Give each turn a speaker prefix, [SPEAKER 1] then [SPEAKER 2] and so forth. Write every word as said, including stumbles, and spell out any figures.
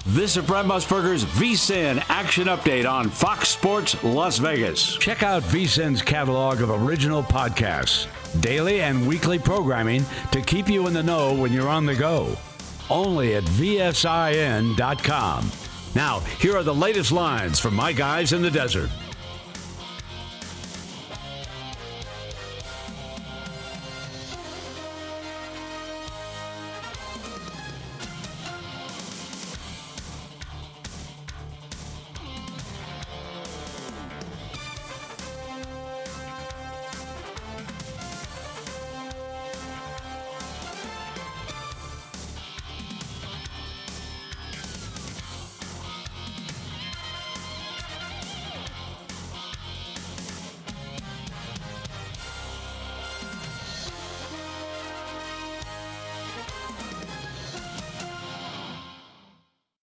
[SPEAKER 1] This is Brent Musburger's V S I N Action Update on Fox Sports Las Vegas.
[SPEAKER 2] Check out V S I N's catalog of original podcasts, daily and weekly programming to keep you in the know when you're on the go. Only at V S I N dot com. Now, here are the latest lines from my guys in the desert.